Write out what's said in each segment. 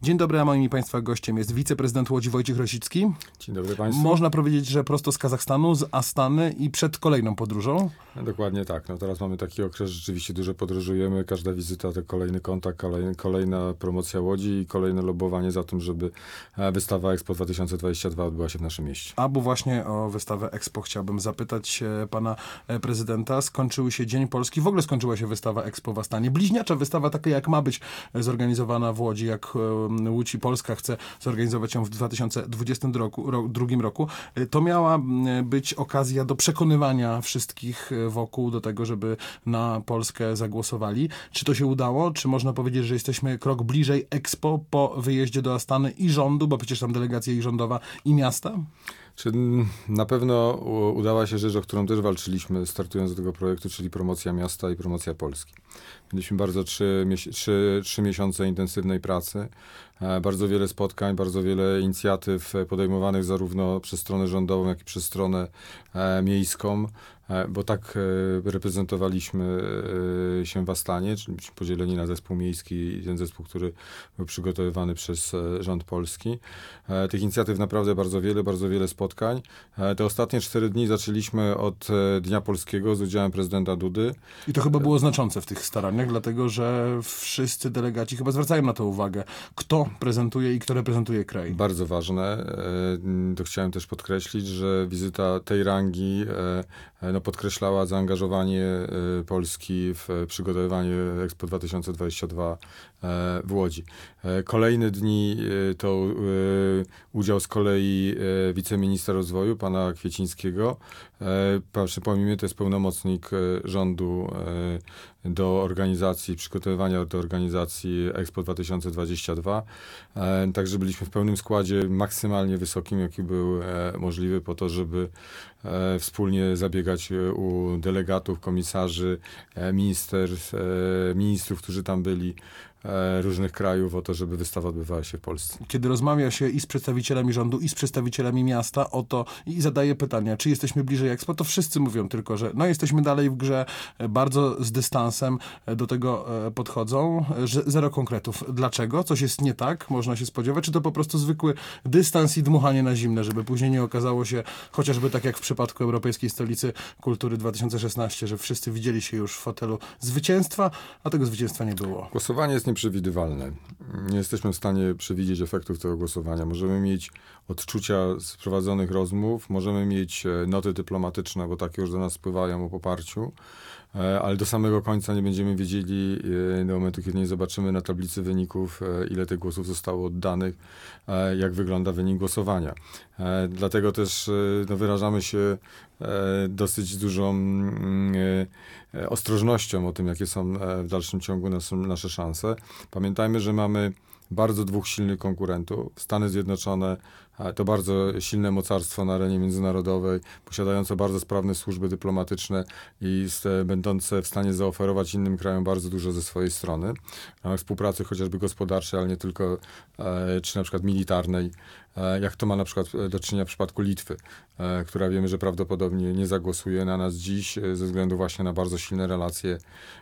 Dzień dobry, a moim i Państwa gościem jest wiceprezydent Łodzi Wojciech Rosicki. Dzień dobry Państwu. Można powiedzieć, że prosto z Kazachstanu, z Astany i przed kolejną podróżą? Dokładnie tak. No teraz mamy taki okres, rzeczywiście dużo podróżujemy. Każda wizyta to kolejny kontakt, kolejna promocja Łodzi i kolejne lobbowanie za tym, żeby wystawa Expo 2022 odbyła się w naszym mieście. Bo właśnie o wystawę Expo chciałbym zapytać pana prezydenta. Skończył się Dzień Polski, w ogóle skończyła się wystawa Expo w Astanie. Bliźniacza wystawa, taka jak ma być zorganizowana w Łodzi, jak Łódź i Polska chce zorganizować ją w 2022 roku. To miała być okazja do przekonywania wszystkich wokół do tego, żeby na Polskę zagłosowali. Czy to się udało? Czy można powiedzieć, że jesteśmy krok bliżej Expo po wyjeździe do Astany i rządu, bo przecież tam delegacja i rządowa i miasta? Na pewno udała się rzecz, o którą też walczyliśmy, startując do tego projektu, czyli promocja miasta i promocja Polski. Mieliśmy bardzo 3 miesiące intensywnej pracy, bardzo wiele spotkań, bardzo wiele inicjatyw podejmowanych zarówno przez stronę rządową, jak i przez stronę miejską, bo tak reprezentowaliśmy się w Astanie, czyli podzieleni na zespół miejski i ten zespół, który był przygotowywany przez rząd polski. Tych inicjatyw naprawdę bardzo wiele spotkań. Te ostatnie 4 dni zaczęliśmy od Dnia Polskiego z udziałem prezydenta Dudy. I to chyba było znaczące w tych staraniach, dlatego że wszyscy delegaci chyba zwracają na to uwagę, kto prezentuje i kto reprezentuje kraj. Bardzo ważne. To chciałem też podkreślić, że wizyta tej rangi podkreślała zaangażowanie Polski w przygotowywanie Expo 2022 w Łodzi. Kolejne dni to udział z kolei wiceministra rozwoju, pana Kwiecińskiego. Przypomnijmy, to jest pełnomocnik rządu do organizacji, przygotowywania do organizacji Expo 2022. Także byliśmy w pełnym składzie, maksymalnie wysokim, jaki był możliwy po to, żeby wspólnie zabiegać u delegatów, komisarzy, ministrów, którzy tam byli, różnych krajów o to, żeby wystawa odbywała się w Polsce. Kiedy rozmawia się i z przedstawicielami rządu, i z przedstawicielami miasta o to i zadaje pytania, czy jesteśmy bliżej Expo, to wszyscy mówią tylko, że jesteśmy dalej w grze, bardzo z dystansem do tego podchodzą, że zero konkretów. Dlaczego? Coś jest nie tak? Można się spodziewać? Czy to po prostu zwykły dystans i dmuchanie na zimne, żeby później nie okazało się, chociażby tak jak w przypadku Europejskiej Stolicy Kultury 2016, że wszyscy widzieli się już w fotelu zwycięstwa, a tego zwycięstwa nie było. Głosowanie jest nieprzewidywalne. Nie jesteśmy w stanie przewidzieć efektów tego głosowania. Możemy mieć odczucia z prowadzonych rozmów, możemy mieć noty dyplomatyczne, bo takie już do nas spływają o poparciu, ale do samego końca nie będziemy wiedzieli do momentu, kiedy nie zobaczymy na tablicy wyników, ile tych głosów zostało oddanych, jak wygląda wynik głosowania. Dlatego też wyrażamy się dosyć dużą ostrożnością o tym, jakie są w dalszym ciągu nasze szanse. Pamiętajmy, że mamy bardzo 2 silnych konkurentów. Stany Zjednoczone to bardzo silne mocarstwo na arenie międzynarodowej, posiadające bardzo sprawne służby dyplomatyczne i będące w stanie zaoferować innym krajom bardzo dużo ze swojej strony. Współpracy chociażby gospodarczej, ale nie tylko, czy na przykład militarnej, jak to ma na przykład do czynienia w przypadku Litwy, która wiemy, że prawdopodobnie nie zagłosuje na nas dziś ze względu właśnie na bardzo silne relacje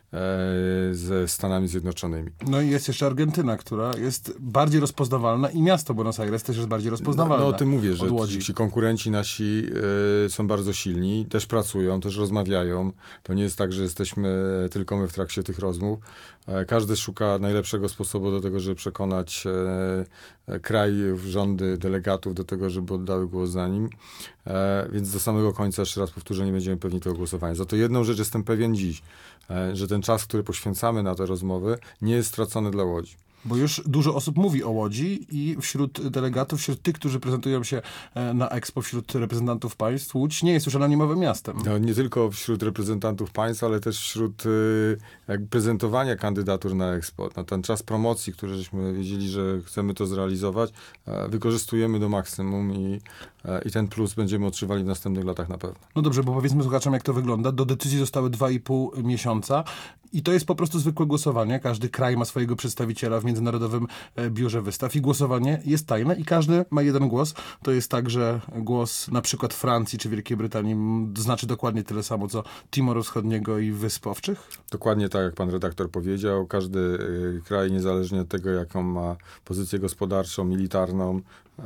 ze Stanami Zjednoczonymi. No i jest jeszcze Argentyna, która jest bardziej rozpoznawalna i miasto Buenos Aires też jest bardziej rozpoznawalne. No o tym mówię, że ci konkurenci nasi są bardzo silni, też pracują, też rozmawiają. To nie jest tak, że jesteśmy tylko my w trakcie tych rozmów. Każdy szuka najlepszego sposobu do tego, żeby przekonać kraj, rządy, delegatów do tego, żeby oddały głos za nim. Więc do samego końca, jeszcze raz powtórzę, nie będziemy pewni tego głosowania. Za to jedną rzecz jestem pewien dziś, że ten czas, który poświęcamy na te rozmowy, nie jest stracony dla Łodzi. Bo już dużo osób mówi o Łodzi i wśród delegatów, wśród tych, którzy prezentują się na Expo, wśród reprezentantów państw, Łódź nie jest już anonimowym miastem. No, nie tylko wśród reprezentantów państw, ale też wśród prezentowania kandydatur na Expo. Na ten czas promocji, który żeśmy wiedzieli, że chcemy to zrealizować, wykorzystujemy do maksimum i ten plus będziemy odczuwali w następnych latach na pewno. No dobrze, bo powiedzmy słuchaczom, jak to wygląda. Do decyzji zostały 2,5 miesiąca i to jest po prostu zwykłe głosowanie. Każdy kraj ma swojego przedstawiciela w Międzynarodowym Biurze Wystaw i głosowanie jest tajne i każdy ma jeden głos. To jest tak, że głos na przykład Francji czy Wielkiej Brytanii znaczy dokładnie tyle samo, co Timoru Wschodniego i Wysp Owczych? Dokładnie tak, jak pan redaktor powiedział. Każdy kraj, niezależnie od tego, jaką ma pozycję gospodarczą, militarną,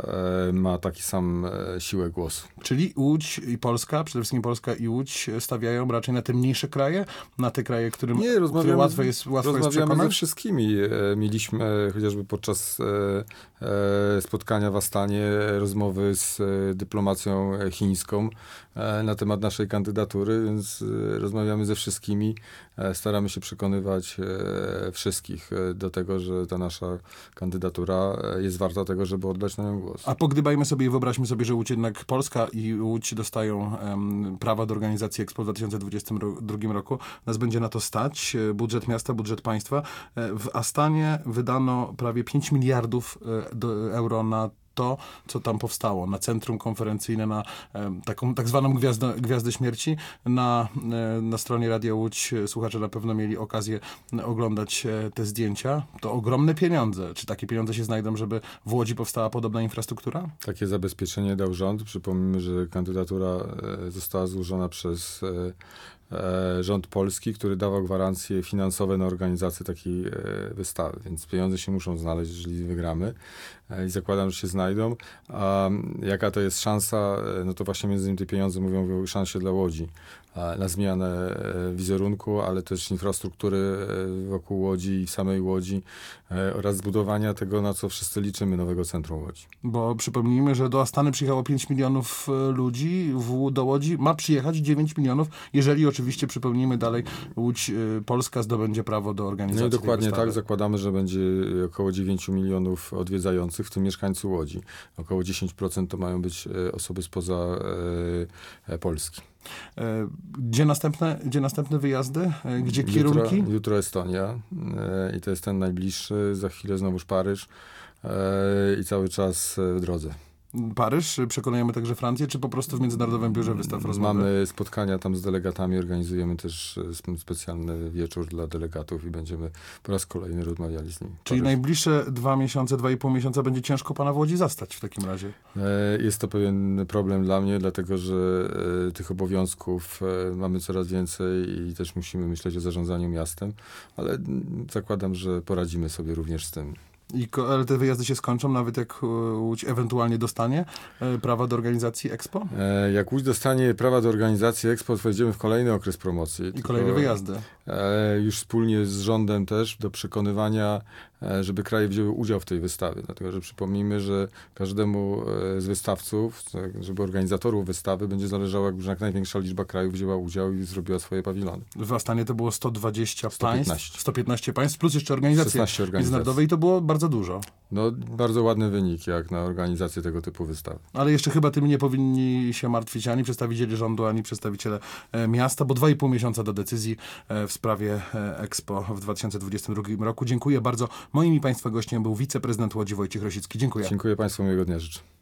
ma taki sam siłę głosu. Czyli Łódź i Polska, przede wszystkim Polska i Łódź stawiają raczej na te mniejsze kraje, na te kraje, którym które łatwo jest rozmawiamy ze przekonać? wszystkimi. Mieliśmy chociażby podczas spotkania w Astanie rozmowy z dyplomacją chińską na temat naszej kandydatury, więc rozmawiamy ze wszystkimi. Staramy się przekonywać wszystkich do tego, że ta nasza kandydatura jest warta tego, żeby oddać na nią głos. A pogdybajmy sobie i wyobraźmy sobie, że Łódź jednak Polska i Łódź dostają prawa do organizacji Expo w 2022 roku. Nas będzie na to stać. Budżet miasta, budżet państwa. W Astanie wydano prawie 5 miliardów euro na to, co tam powstało, na centrum konferencyjne, na taką tak zwaną Gwiazdę Śmierci. Na stronie Radia Łódź słuchacze na pewno mieli okazję oglądać te zdjęcia. To ogromne pieniądze. Czy takie pieniądze się znajdą, żeby w Łodzi powstała podobna infrastruktura? Takie zabezpieczenie dał rząd. Przypomnijmy, że kandydatura została złożona przez rząd polski, który dawał gwarancje finansowe na organizację takiej wystawy, więc pieniądze się muszą znaleźć, jeżeli wygramy i zakładam, że się znajdą. A jaka to jest szansa? No to właśnie między innymi te pieniądze mówią o szansie dla Łodzi na zmianę wizerunku, ale też infrastruktury wokół Łodzi i w samej Łodzi oraz zbudowania tego, na co wszyscy liczymy, nowego centrum Łodzi. Bo przypomnijmy, że do Astany przyjechało 5 milionów ludzi, do Łodzi ma przyjechać 9 milionów, jeżeli oczywiście, przypomnijmy dalej, Łódź Polska zdobędzie prawo do organizacji. No i tej dokładnie wystawy. tak, zakładamy, że będzie około 9 milionów odwiedzających, w tym mieszkańcy Łodzi. Około 10% to mają być osoby spoza Polski. Gdzie następne wyjazdy? Gdzie kierunki? Jutro Estonia i to jest ten najbliższy, za chwilę znowuż Paryż i cały czas w drodze. Paryż? Przekonujemy także Francję, czy po prostu w Międzynarodowym Biurze Wystaw rozmowy? Mamy spotkania tam z delegatami, organizujemy też specjalny wieczór dla delegatów i będziemy po raz kolejny rozmawiali z nimi. Czyli najbliższe 2 miesiące, 2,5 miesiąca będzie ciężko pana w Łodzi zastać w takim razie. Jest to pewien problem dla mnie, dlatego że tych obowiązków mamy coraz więcej i też musimy myśleć o zarządzaniu miastem, ale zakładam, że poradzimy sobie również z tym. Ale te wyjazdy się skończą, nawet jak Łódź ewentualnie dostanie prawa do organizacji Expo? Jak Łódź dostanie prawa do organizacji Expo, wejdziemy w kolejny okres promocji. I kolejne wyjazdy. Już wspólnie z rządem też do przekonywania, żeby kraje wzięły udział w tej wystawie. Dlatego, że przypomnijmy, że każdemu z wystawców, żeby organizatorów wystawy, będzie zależało, jakby jak największa liczba krajów wzięła udział i zrobiła swoje pawilony. W Astanie to było 120 115. państw, 115 państw, plus jeszcze organizacje 16 organizacji. międzynarodowe i to było bardzo dużo. No, bardzo ładny wynik, jak na organizację tego typu wystawy. Ale jeszcze chyba tym nie powinni się martwić ani przedstawiciele rządu, ani przedstawiciele miasta, bo 2,5 miesiąca do decyzji w sprawie Expo w 2022 roku. Dziękuję bardzo. Moim i państwa gościem był wiceprezydent Łodzi Wojciech Rosicki. Dziękuję. Dziękuję państwu, miłego dnia życzę.